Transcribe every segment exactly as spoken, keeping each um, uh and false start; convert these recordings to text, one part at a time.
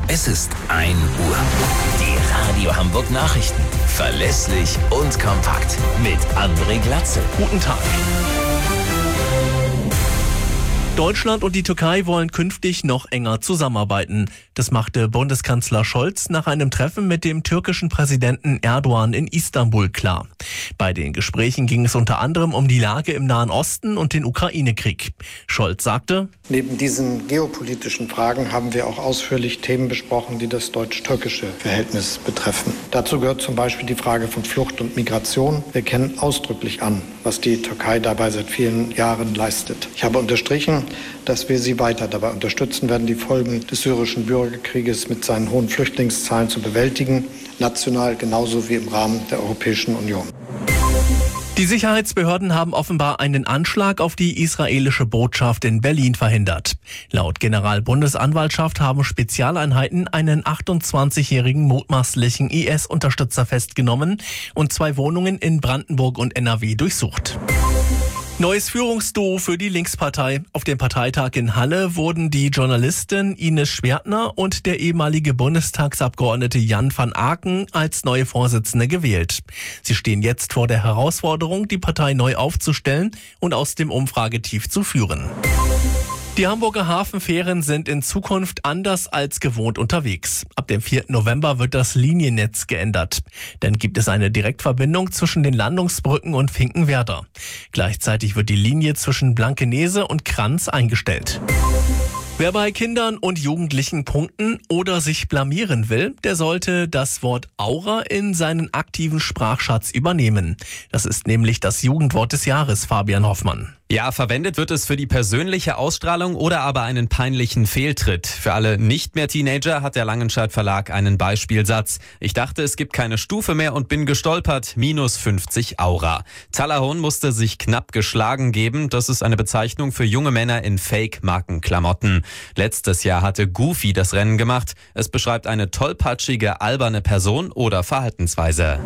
Es ist ein Uhr. Die Radio Hamburg Nachrichten. Verlässlich und kompakt. Mit André Glatzel. Guten Tag. Deutschland und die Türkei wollen künftig noch enger zusammenarbeiten. Das machte Bundeskanzler Scholz nach einem Treffen mit dem türkischen Präsidenten Erdogan in Istanbul klar. Bei den Gesprächen ging es unter anderem um die Lage im Nahen Osten und den Ukraine-Krieg. Scholz sagte: Neben diesen geopolitischen Fragen haben wir auch ausführlich Themen besprochen, die das deutsch-türkische Verhältnis betreffen. Dazu gehört zum Beispiel die Frage von Flucht und Migration. Wir kennen ausdrücklich an, was die Türkei dabei seit vielen Jahren leistet. Ich habe unterstrichen, dass wir sie weiter dabei unterstützen werden, die Folgen des syrischen Bürgerkrieges mit seinen hohen Flüchtlingszahlen zu bewältigen, national genauso wie im Rahmen der Europäischen Union. Die Sicherheitsbehörden haben offenbar einen Anschlag auf die israelische Botschaft in Berlin verhindert. Laut Generalbundesanwaltschaft haben Spezialeinheiten einen achtundzwanzigjährigen mutmaßlichen I S-Unterstützer festgenommen und zwei Wohnungen in Brandenburg und N R W durchsucht. Neues Führungsduo für die Linkspartei. Auf dem Parteitag in Halle wurden die Journalistin Ines Schwertner und der ehemalige Bundestagsabgeordnete Jan van Aken als neue Vorsitzende gewählt. Sie stehen jetzt vor der Herausforderung, die Partei neu aufzustellen und aus dem Umfragetief zu führen. Die Hamburger Hafenfähren sind in Zukunft anders als gewohnt unterwegs. Ab dem vierten November wird das Liniennetz geändert. Dann gibt es eine Direktverbindung zwischen den Landungsbrücken und Finkenwerder. Gleichzeitig wird die Linie zwischen Blankenese und Kranz eingestellt. Wer bei Kindern und Jugendlichen punkten oder sich blamieren will, der sollte das Wort Aura in seinen aktiven Sprachschatz übernehmen. Das ist nämlich das Jugendwort des Jahres, Fabian Hoffmann. Ja, verwendet wird es für die persönliche Ausstrahlung oder aber einen peinlichen Fehltritt. Für alle nicht mehr Teenager hat der Langenscheidt Verlag einen Beispielsatz. Ich dachte, es gibt keine Stufe mehr und bin gestolpert. Minus fünfzig Aura. Talahon musste sich knapp geschlagen geben. Das ist eine Bezeichnung für junge Männer in Fake-Markenklamotten. Letztes Jahr hatte Goofy das Rennen gemacht. Es beschreibt eine tollpatschige, alberne Person oder Verhaltensweise.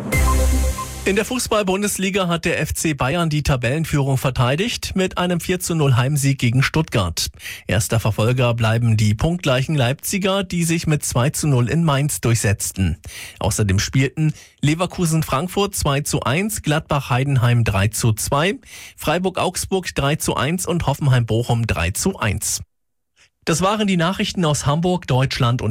In der Fußball-Bundesliga hat der F C Bayern die Tabellenführung verteidigt mit einem vier zu null Heimsieg gegen Stuttgart. Erster Verfolger bleiben die punktgleichen Leipziger, die sich mit zwei zu null in Mainz durchsetzten. Außerdem spielten Leverkusen-Frankfurt zwei zu eins, Gladbach-Heidenheim drei zu zwei, Freiburg-Augsburg drei zu eins und Hoffenheim-Bochum drei zu eins. Das waren die Nachrichten aus Hamburg, Deutschland und